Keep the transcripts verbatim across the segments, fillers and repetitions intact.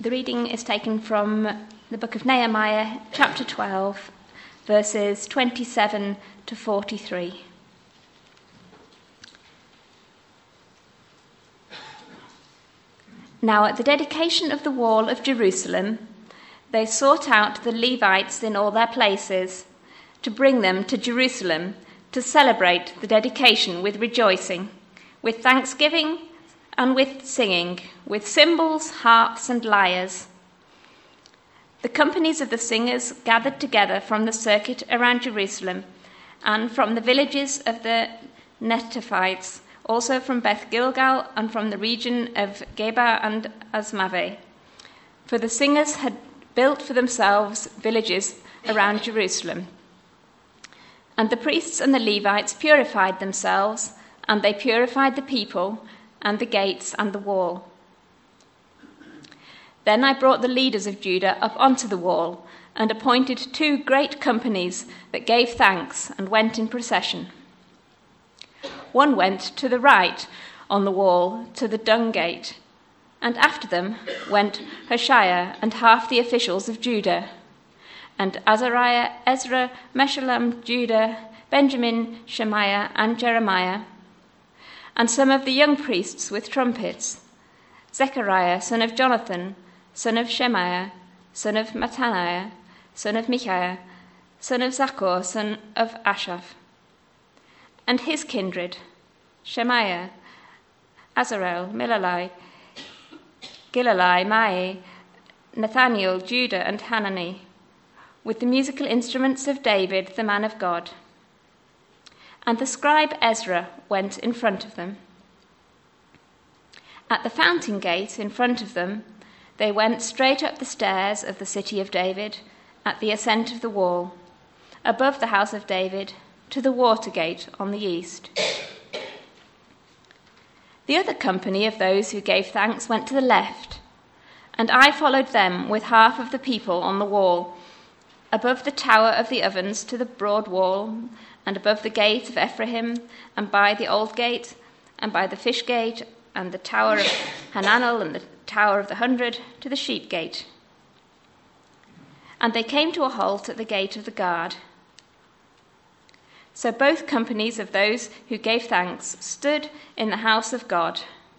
The reading is taken from the book of Nehemiah, chapter twelve, verses twenty-seven to forty-three. Now at the dedication of the wall of Jerusalem, they sought out the Levites in all their places to bring them to Jerusalem to celebrate the dedication with rejoicing, with thanksgiving and with singing, with cymbals, harps, and lyres. The companies of the singers gathered together from the circuit around Jerusalem and from the villages of the Netophites, also from Beth Gilgal and from the region of Geba and Asmaveh. For the singers had built for themselves villages around Jerusalem. And the priests and the Levites purified themselves, and they purified the people and the gates and the wall. Then I brought the leaders of Judah up onto the wall and appointed two great companies that gave thanks and went in procession. One went to the right on the wall to the dung gate, and after them went Hoshea and half the officials of Judah, and Azariah, Ezra, Meshullam, Judah, Benjamin, Shemaiah, and Jeremiah, and some of the young priests with trumpets, Zechariah, son of Jonathan, son of Shemaiah, son of Mattaniah, son of Micaiah, son of Zachor, son of Asaph, and his kindred, Shemaiah, Azarel, Milalai, Gilalai, Mai, Nathaniel, Judah, and Hanani, with the musical instruments of David, the man of God. And the scribe Ezra went in front of them. At the fountain gate in front of them, they went straight up the stairs of the city of David, at the ascent of the wall, above the house of David, to the water gate on the east. The other company of those who gave thanks went to the left, and I followed them with half of the people on the wall, above the tower of the ovens to the broad wall, and above the gate of Ephraim, and by the old gate, and by the fish gate, and the tower of Hananel, and the tower of the hundred, to the sheep gate. And they came to a halt at the gate of the guard. So both companies of those who gave thanks stood in the house of God,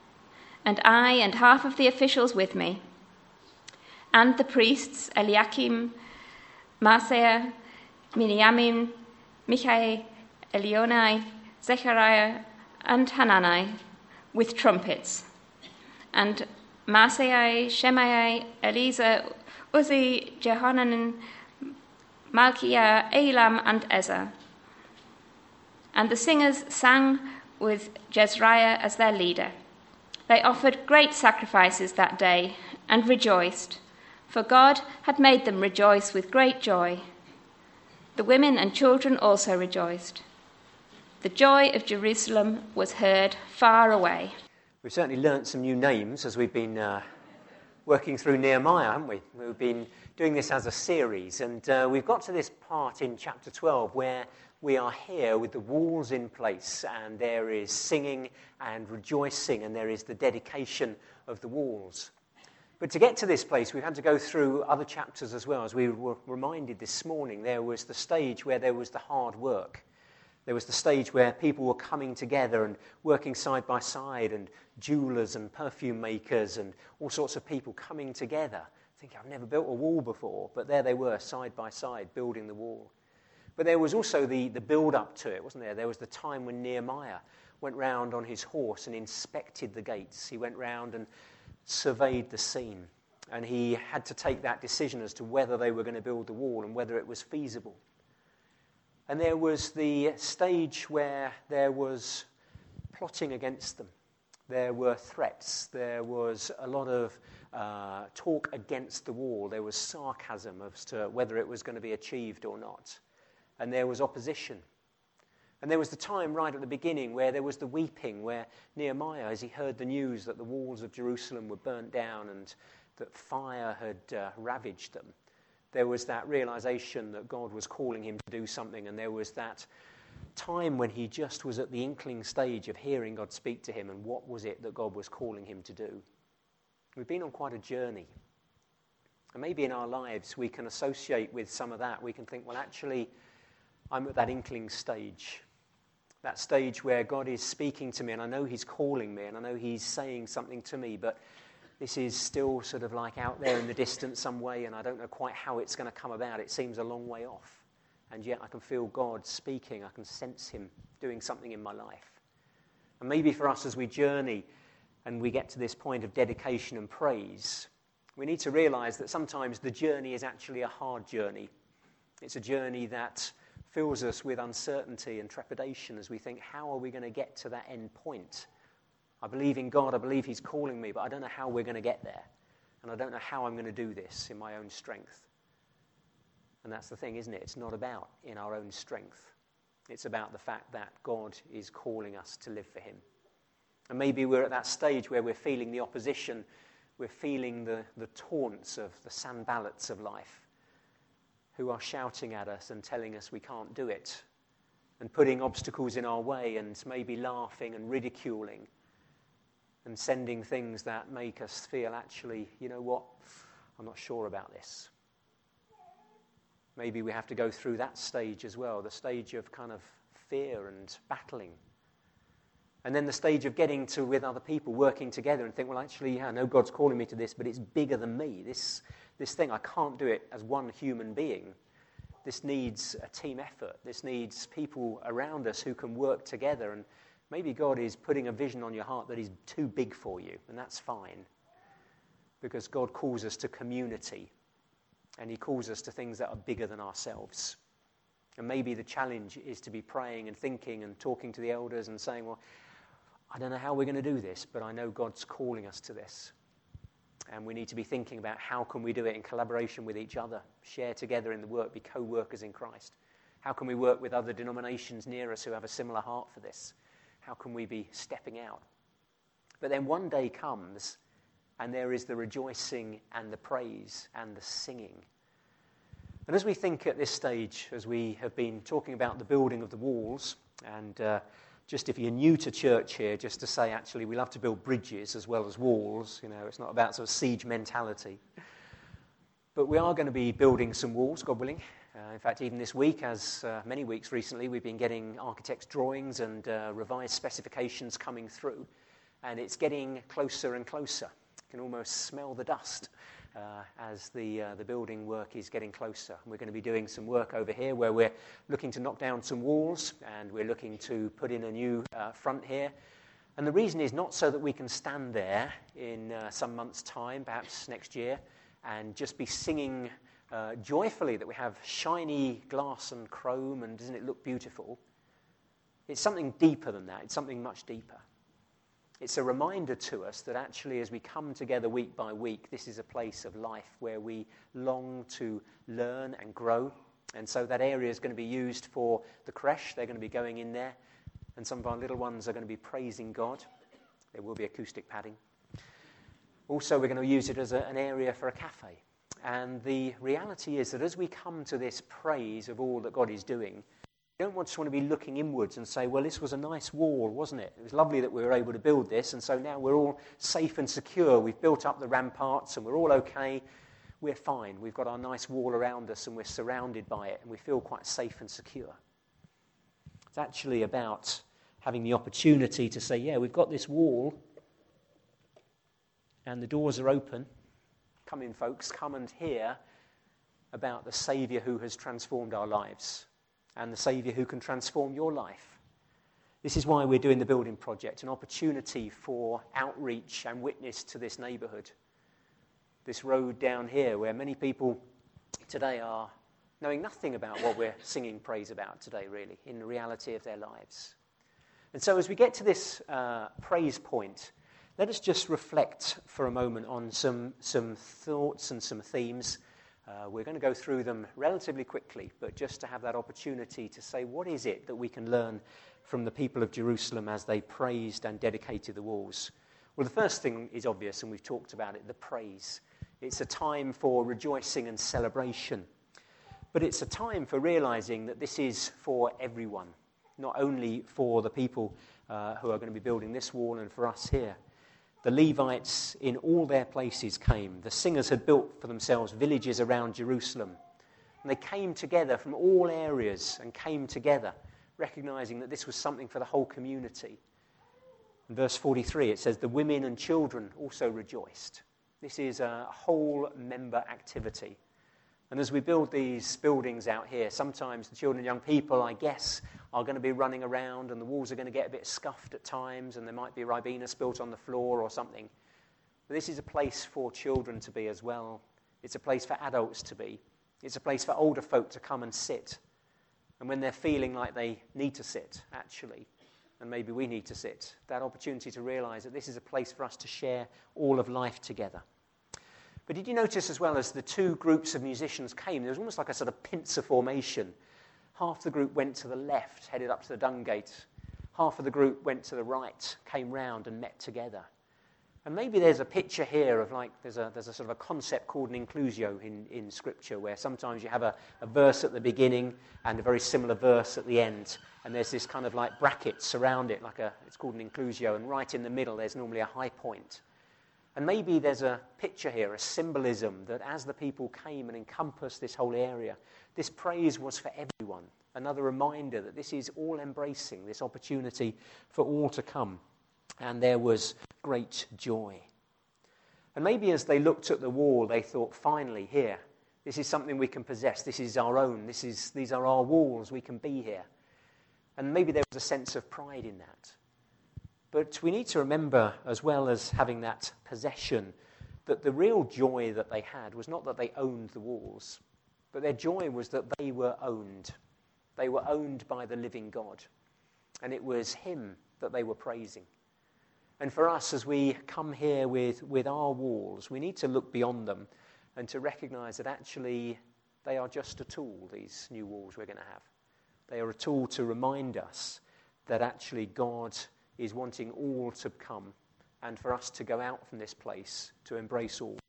and I and half of the officials with me, and the priests Eliakim, Maaseiah, Miniamin, Michai, Elionai, Zechariah, and Hanani, with trumpets, and Maaseiah, Shemaiah, Eliezer, Uzzi, Jehohanan, Malchiah, Elam, and Ezer. And the singers sang with Jezreiah as their leader. They offered great sacrifices that day and rejoiced, for God had made them rejoice with great joy. The women and children also rejoiced. The joy of Jerusalem was heard far away. We've certainly learnt some new names as we've been uh, working through Nehemiah, haven't we? We've been doing this as a series, and uh, we've got to this part in chapter twelve where we are here with the walls in place, and there is singing and rejoicing, and there is the dedication of the walls. But to get to this place, we've had to go through other chapters as well. As we were reminded this morning, there was the stage where there was the hard work. There was the stage where people were coming together and working side by side, and jewelers and perfume makers and all sorts of people coming together. Thinking, I've never built a wall before, but there they were, side by side, building the wall. But there was also the, the build-up to it, wasn't there? There was the time when Nehemiah went round on his horse and inspected the gates. He went round and surveyed the scene, and he had to take that decision as to whether they were going to build the wall and whether it was feasible. And there was the stage where there was plotting against them. There were threats. There was a lot of uh, talk against the wall. There was sarcasm as to whether it was going to be achieved or not. And there was opposition. And there was the time right at the beginning where there was the weeping, where Nehemiah, as he heard the news that the walls of Jerusalem were burnt down and that fire had uh, ravaged them, there was that realization that God was calling him to do something, and there was that time when he just was at the inkling stage of hearing God speak to him, and what was it that God was calling him to do. We've been on quite a journey. And maybe in our lives we can associate with some of that. We can think, well, actually, I'm at that inkling stage. That stage where God is speaking to me and I know he's calling me and I know he's saying something to me, but this is still sort of like out there in the distance some way and I don't know quite how it's going to come about. It seems a long way off. And yet I can feel God speaking. I can sense him doing something in my life. And maybe for us as we journey and we get to this point of dedication and praise, we need to realize that sometimes the journey is actually a hard journey. It's a journey that fills us with uncertainty and trepidation as we think, how are we going to get to that end point? I believe in God, I believe he's calling me, but I don't know how we're going to get there. And I don't know how I'm going to do this in my own strength. And that's the thing, isn't it? It's not about in our own strength. It's about the fact that God is calling us to live for him. And maybe we're at that stage where we're feeling the opposition, we're feeling the, the taunts of the Sanballats of life, who are shouting at us and telling us we can't do it, and putting obstacles in our way and maybe laughing and ridiculing and sending things that make us feel, actually, you know what, I'm not sure about this. Maybe we have to go through that stage as well, the stage of kind of fear and battling. And then the stage of getting to with other people, working together and think, well, actually, yeah, I know God's calling me to this, but it's bigger than me. This This thing, I can't do it as one human being. This needs a team effort. This needs people around us who can work together. And maybe God is putting a vision on your heart that is too big for you, and that's fine. Because God calls us to community, and he calls us to things that are bigger than ourselves. And maybe the challenge is to be praying and thinking and talking to the elders and saying, well, I don't know how we're going to do this, but I know God's calling us to this. And we need to be thinking about how can we do it in collaboration with each other, share together in the work, be co-workers in Christ. How can we work with other denominations near us who have a similar heart for this? How can we be stepping out? But then one day comes and there is the rejoicing and the praise and the singing. And as we think at this stage, as we have been talking about the building of the walls, and uh, just if you're new to church here, just to say, actually, we love to build bridges as well as walls. You know, it's not about sort of siege mentality. But we are going to be building some walls, God willing. Uh, in fact, even this week, as uh, many weeks recently, we've been getting architects' drawings and uh, revised specifications coming through. And it's getting closer and closer. You can almost smell the dust uh, as the uh, the building work is getting closer. We're going to be doing some work over here where we're looking to knock down some walls, and we're looking to put in a new uh, front here. And the reason is not so that we can stand there in uh, some months' time, perhaps next year, and just be singing uh, joyfully that we have shiny glass and chrome and doesn't it look beautiful. It's something deeper than that. It's something much deeper. It's a reminder to us that actually as we come together week by week, this is a place of life where we long to learn and grow. And so that area is going to be used for the creche. They're going to be going in there. And some of our little ones are going to be praising God. There will be acoustic padding. Also, we're going to use it as a, an area for a cafe. And the reality is that as we come to this praise of all that God is doing, we don't just want to be looking inwards and say, well, this was a nice wall, wasn't it? It was lovely that we were able to build this, and so now we're all safe and secure. We've built up the ramparts, and we're all okay. We're fine. We've got our nice wall around us, and we're surrounded by it, and we feel quite safe and secure. It's actually about having the opportunity to say, yeah, we've got this wall, and the doors are open. Come in, folks. Come and hear about the Saviour who has transformed our lives, and the Saviour who can transform your life. This is why we're doing the building project, an opportunity for outreach and witness to this neighbourhood. This road down here where many people today are knowing nothing about what we're singing praise about today, really, in the reality of their lives. And so as we get to this uh, praise point, let us just reflect for a moment on some, some thoughts and some themes. Uh, we're going to go through them relatively quickly, but just to have that opportunity to say, what is it that we can learn from the people of Jerusalem as they praised and dedicated the walls? Well, the first thing is obvious, and we've talked about it, the praise. It's a time for rejoicing and celebration. But it's a time for realizing that this is for everyone, not only for the people uh, who are going to be building this wall and for us here. The Levites in all their places came. The singers had built for themselves villages around Jerusalem. And they came together from all areas and came together, recognizing that this was something for the whole community. In verse forty-three, it says, the women and children also rejoiced. This is a whole member activity. And as we build these buildings out here, sometimes the children and young people, I guess, are going to be running around and the walls are going to get a bit scuffed at times and there might be Ribena spilt on the floor or something. But this is a place for children to be as well. It's a place for adults to be. It's a place for older folk to come and sit. And when they're feeling like they need to sit, actually, and maybe we need to sit, that opportunity to realize that this is a place for us to share all of life together. But did you notice as well, as the two groups of musicians came, there was almost like a sort of pincer formation. Half the group went to the left, headed up to the dung gate. Half of the group went to the right, came round and met together. And maybe there's a picture here of like, there's a there's a sort of a concept called an inclusio in, in Scripture, where sometimes you have a, a verse at the beginning and a very similar verse at the end. And there's this kind of like brackets around it, like a, it's called an inclusio. And right in the middle, there's normally a high point. And maybe there's a picture here, a symbolism, that as the people came and encompassed this whole area, this praise was for everyone. Another reminder that this is all embracing, this opportunity for all to come. And there was great joy. And maybe as they looked at the wall, they thought, finally, here, this is something we can possess. This is our own. This is, these are our walls. We can be here. And maybe there was a sense of pride in that. But we need to remember, as well as having that possession, that the real joy that they had was not that they owned the walls, but their joy was that they were owned. They were owned by the living God. And it was him that they were praising. And for us, as we come here with, with our walls, we need to look beyond them and to recognize that actually they are just a tool, these new walls we're going to have. They are a tool to remind us that actually God is wanting all to come and for us to go out from this place to embrace all.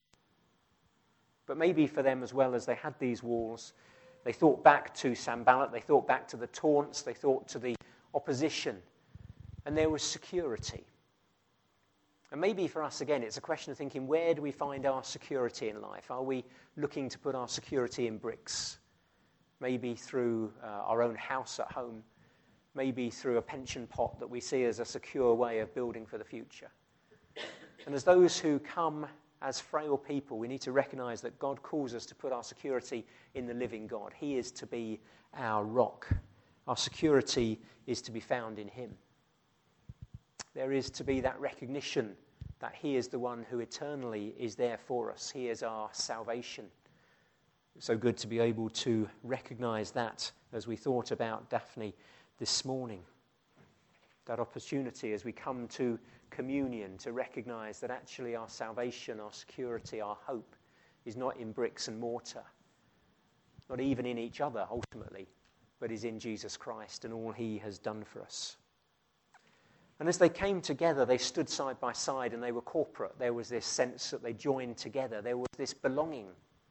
But maybe for them as well, as they had these walls, they thought back to Sanballat, they thought back to the taunts, they thought to the opposition, and there was security. And maybe for us, again, it's a question of thinking, where do we find our security in life? Are we looking to put our security in bricks? Maybe through uh, our own house at home. Maybe through a pension pot that we see as a secure way of building for the future. And as those who come as frail people, we need to recognize that God calls us to put our security in the living God. He is to be our rock. Our security is to be found in him. There is to be that recognition that he is the one who eternally is there for us. He is our salvation. It's so good to be able to recognize that as we thought about Daphne this morning. That opportunity as we come to communion to recognize that actually our salvation, our security, our hope is not in bricks and mortar, not even in each other ultimately, but is in Jesus Christ and all he has done for us. And as they came together, they stood side by side and they were corporate. There was this sense that they joined together. There was this belonging.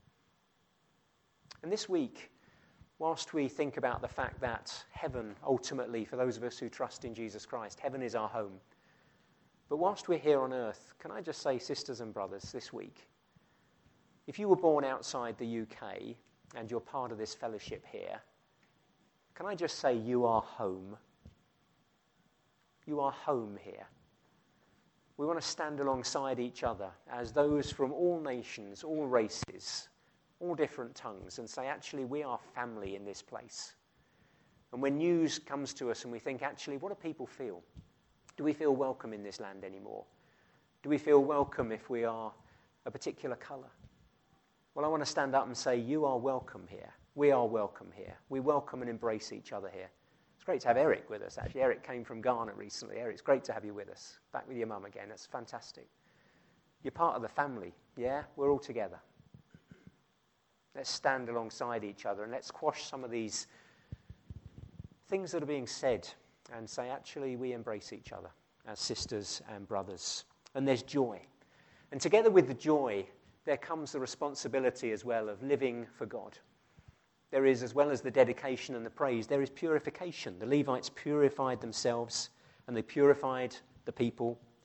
And this week, whilst we think about the fact that heaven, ultimately, for those of us who trust in Jesus Christ, heaven is our home. But whilst we're here on earth, can I just say, sisters and brothers, this week, if you were born outside the U K and you're part of this fellowship here, can I just say you are home? You are home here. We want to stand alongside each other as those from all nations, all races, all different tongues, and say, actually, we are family in this place. And when news comes to us and we think, actually, what do people feel? Do we feel welcome in this land anymore? Do we feel welcome if we are a particular colour? Well, I want to stand up and say, you are welcome here. We are welcome here. We welcome and embrace each other here. It's great to have Eric with us, actually. Eric came from Ghana recently. Eric, it's great to have you with us. Back with your mum again. That's fantastic. You're part of the family, yeah? We're all together. Let's stand alongside each other and let's quash some of these things that are being said and say, actually, we embrace each other as sisters and brothers. And there's joy. And together with the joy, there comes the responsibility as well of living for God. There is, as well as the dedication and the praise, there is purification. The Levites purified themselves and they purified the people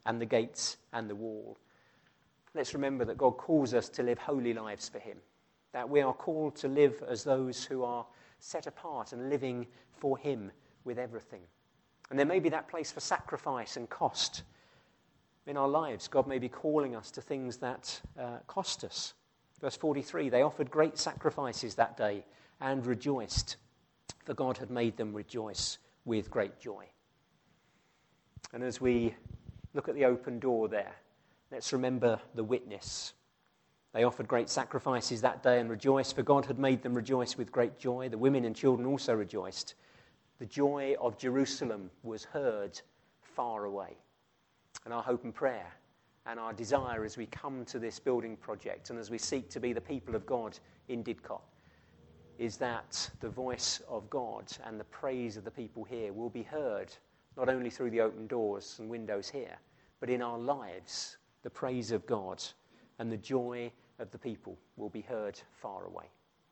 and the gates and the wall. Let's remember that God calls us to live holy lives for him, that we are called to live as those who are set apart and living for him with everything. And there may be that place for sacrifice and cost. In our lives, God may be calling us to things that uh, cost us. Verse forty-three, they offered great sacrifices that day and rejoiced, for God had made them rejoice with great joy. And as we look at the open door there, let's remember the witness. They offered great sacrifices that day and rejoiced, for God had made them rejoice with great joy. The women and children also rejoiced. The joy of Jerusalem was heard far away. And our hope and prayer and our desire as we come to this building project and as we seek to be the people of God in Didcot is that the voice of God and the praise of the people here will be heard not only through the open doors and windows here, but in our lives, the praise of God and the joy of the people will be heard far away.